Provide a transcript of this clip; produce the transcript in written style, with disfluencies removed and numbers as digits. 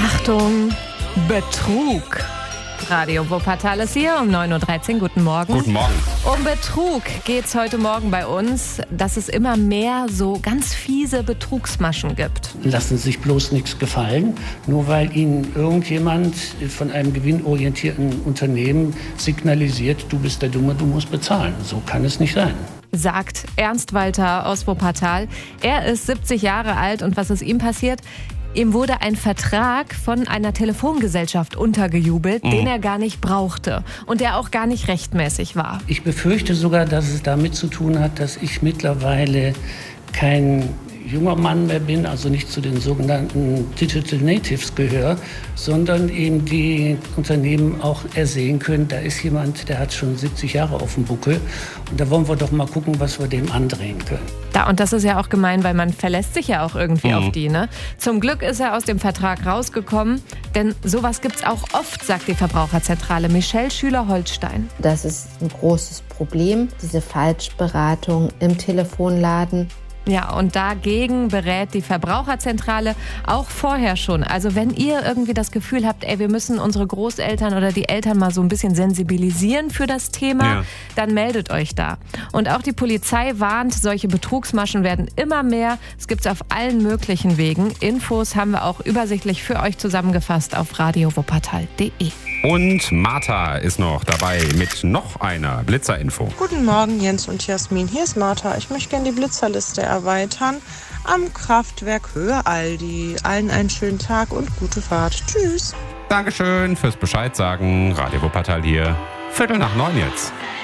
Achtung, Betrug. Radio Wuppertal ist hier um 9.13 Uhr. Guten Morgen. Guten Morgen. Um Betrug geht's heute Morgen bei uns, dass es immer mehr so ganz fiese Betrugsmaschen gibt. Lassen Sie sich bloß nichts gefallen, nur weil Ihnen irgendjemand von einem gewinnorientierten Unternehmen signalisiert, du bist der Dumme, du musst bezahlen. So kann es nicht sein. Sagt Ernst Walter aus Wuppertal. Er ist 70 Jahre alt und was ist ihm passiert? Ihm wurde ein Vertrag von einer Telefongesellschaft untergejubelt, den er gar nicht brauchte und der auch gar nicht rechtmäßig war. Ich befürchte sogar, dass es damit zu tun hat, dass ich mittlerweile kein junger Mann mehr bin, also nicht zu den sogenannten Digital Natives gehöre, sondern eben die Unternehmen auch ersehen können, da ist jemand, der hat schon 70 Jahre auf dem Buckel und da wollen wir doch mal gucken, was wir dem andrehen können. Ja, und das ist ja auch gemein, weil man verlässt sich ja auch irgendwie auf die, ne? Zum Glück ist er aus dem Vertrag rausgekommen, denn sowas gibt's auch oft, sagt die Verbraucherzentrale. Michelle Schüler-Holstein. Das ist ein großes Problem, diese Falschberatung im Telefonladen. Ja, und dagegen berät die Verbraucherzentrale auch vorher schon. Also wenn ihr irgendwie das Gefühl habt, wir müssen unsere Großeltern oder die Eltern mal so ein bisschen sensibilisieren für das Thema, dann meldet euch da. Und auch die Polizei warnt, solche Betrugsmaschen werden immer mehr. Es gibt's auf allen möglichen Wegen. Infos haben wir auch übersichtlich für euch zusammengefasst auf radiowuppertal.de. Und Martha ist noch dabei mit noch einer Blitzerinfo. Guten Morgen, Jens und Jasmin. Hier ist Martha. Ich möchte gerne die Blitzerliste erweitern am Kraftwerk Höhe Aldi. Allen einen schönen Tag und gute Fahrt. Tschüss. Dankeschön fürs Bescheid sagen. Radio Wuppertal hier. 8:45 jetzt.